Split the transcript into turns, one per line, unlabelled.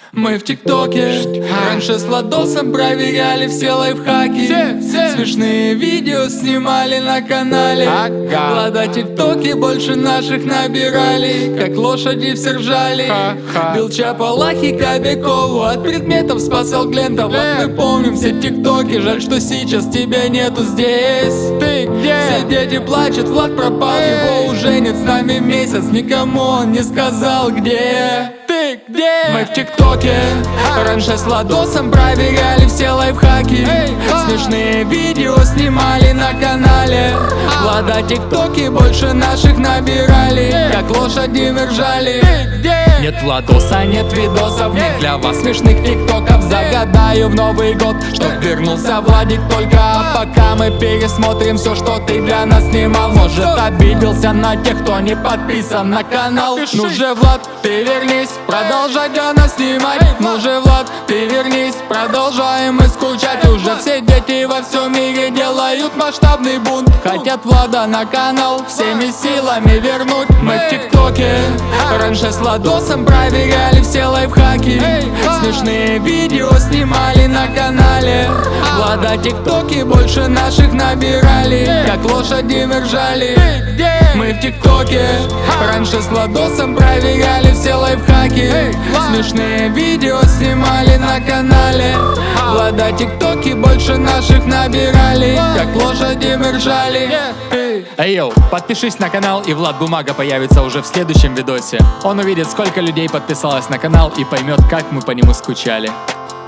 Мы в ТикТоке. Раньше с Владосом проверяли все лайфхаки. Смешные видео снимали на канале. Влада ТикТоки больше наших набирали. Как лошади все ржали. Бил Чапалахи Кобякову, от предметов спасал Глента. Вот мы помним все ТикТоки. Жаль, что сейчас тебя нету здесь. Ты где? Все дети плачут, Влад пропал. Его уже нет с нами месяц. Никому он не сказал где. Ты где? Мы в ТикТоке. Раньше с Владосом проверяли все лайфхаки. Смешные видео снимали на канале. Влада ТикТоки больше наших набирали. Как лошади мы ржали. Нет Владоса, нет видосов, нет для вас смешных тиктоков. Загадаю в Новый год, чтоб вернулся Владик только. А пока мы пересмотрим все, что ты для нас снимал. Может, обиделся на тех, кто не подписан на канал. Ну же, Влад, ты вернись, продолжай для нас снимать. Ну же, Влад, ты вернись, продолжаем мы скучать. Уже все дети во всем мире делают масштабный бунт. Хотят Влада на канал всеми силами вернуть. Мы в ТикТоке. Раньше с Владосом проверяли все лайфхаки. Смешные видео снимали на канале. Влада ТикТоки больше наших набирали. Как лошади мы ржали. Мы в ТикТоке. Раньше с Владосом проверяли все лайфхаки. Смешные видео снимали на канале. Влада ТикТоки больше наших набирали. Как лошади мы ржали. Эй, йоу, подпишись на канал, и Влад Бумага появится уже в следующем видосе. Он увидит, сколько людей подписалось на канал, и поймет, как мы по нему скучали.